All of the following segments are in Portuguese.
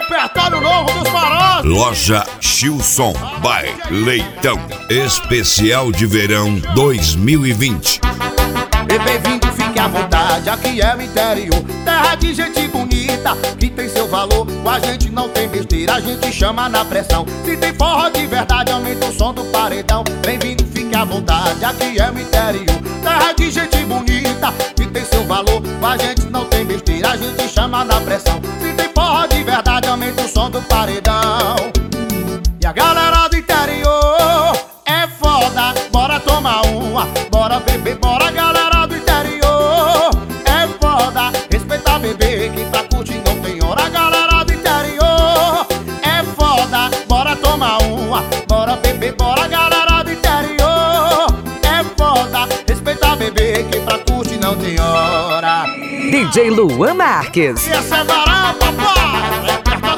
repertório novo dos Farol. Loja Chilson by Leitão. Especial de verão 2020. E bem-vindo, fique à vontade, aqui é o interior, terra de gente bonita, que tem seu valor, com a gente não tem besteira, a gente chama na pressão. Se tem forró de verdade, aumenta o som do paredão. Bem-vindo, fique à vontade, aqui é o interior, terra de gente bonita, que tem seu valor, com a gente não tem besteira, a gente chama na pressão. Se tem forró de verdade, aumenta o som do paredão. E a galera do interior é foda, bora tomar uma, bora beber, bora galera do interior é foda, respeita bebê, que pra curtir não tem hora. Galera do interior é foda, bora tomar uma, bora beber, bora galera do interior é foda, respeita bebê, que pra curtir não tem hora. DJ Luan Marques. E essa é varão, papai,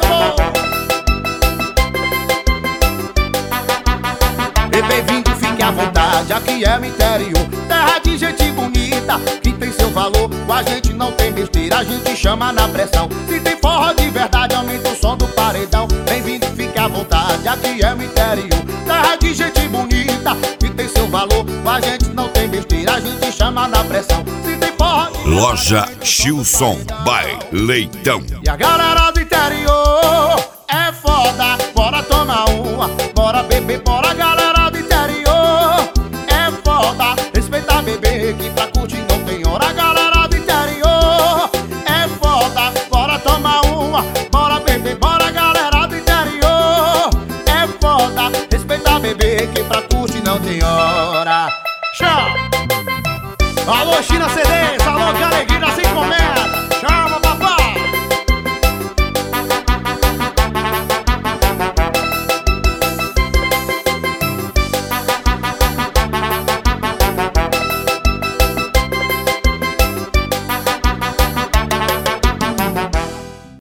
e bem-vindo, fique à vontade, aqui é o interior, terra de gente bonita, que tem seu valor, com a gente não tem besteira, a gente chama na pressão. Se tem forró de verdade, aumenta o som do paredão. Bem-vindo, fique à vontade, aqui é o interior, terra de gente bonita, que tem seu valor, com a gente não tem besteira, a gente chama na pressão. Se tem forró de... Loja Chilson by Leitão. E a galera do interior é foda, bora tomar uma, bora beber, bora galera